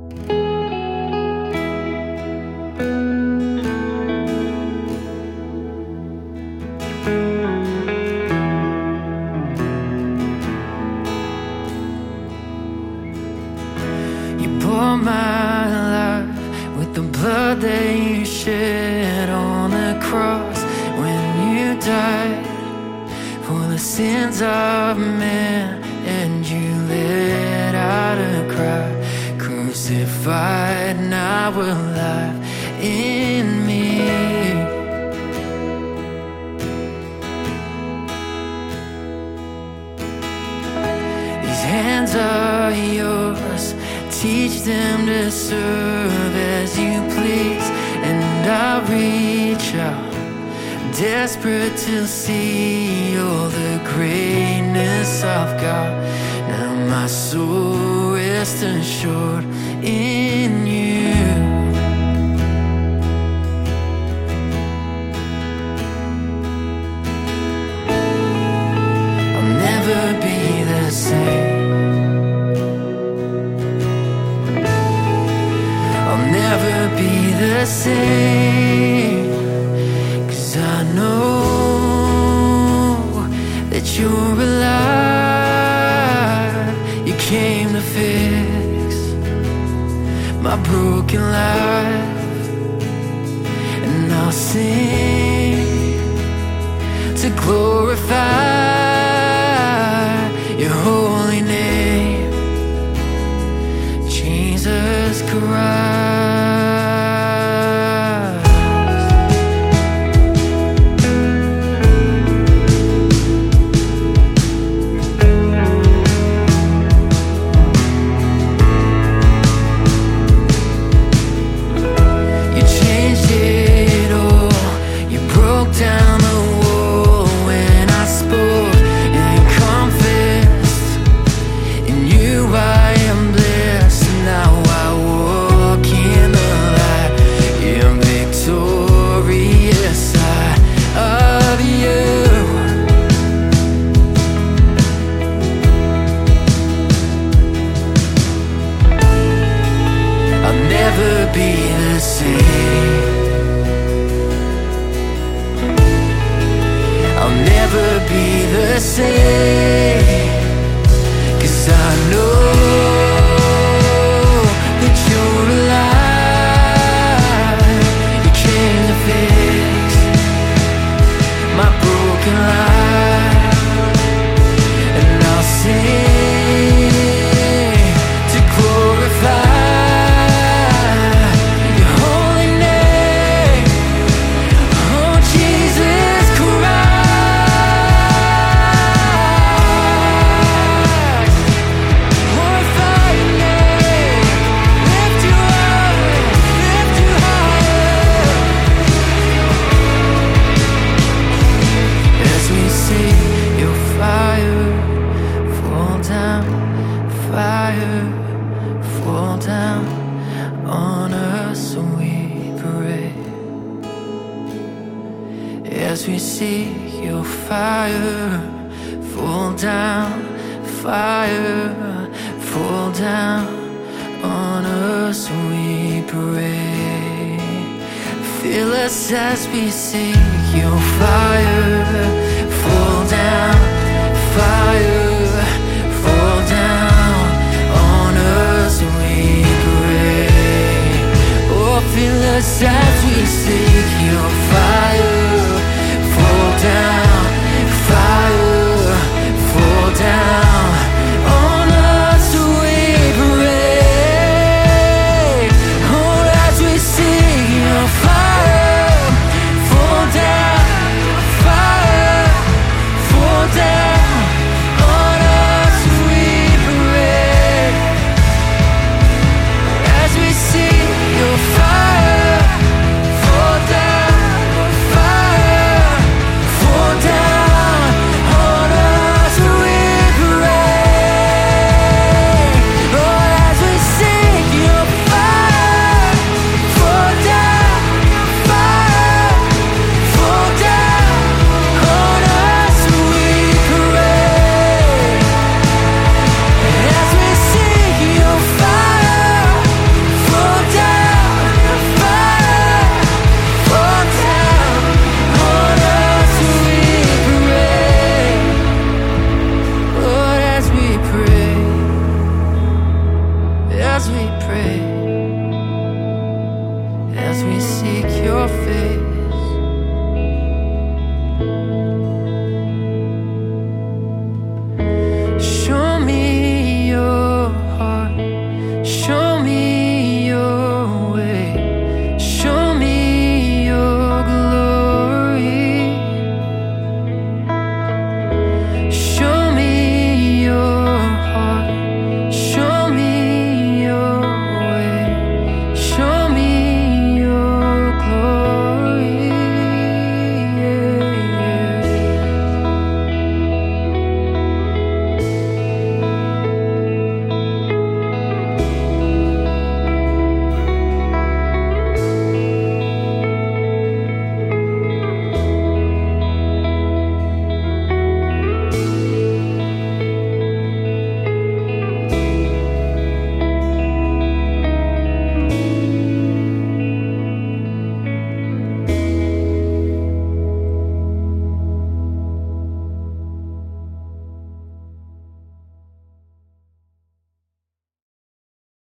You bought my life with the blood that you shed on the cross when you died for the sins of man, and you let out a cry, crucified, now alive in me. These hands are yours, teach them to serve as you please, and I reach out, desperate to see all the greatness of God. Now my soul rests assured in you. I'll never be the same. I'll never be the same, 'cause I know that you're alive. You came to fix my broken life, and I'll sing to glorify your holy name, Jesus Christ. Be the same. I'll never be the same, 'cause I know that you're alive. You came to fix my broken life, and I'll sing to glorify fall down on us, we pray. As we see your fire fall down, fire fall down on us, we pray. Fill us as we see your fire fall down, fire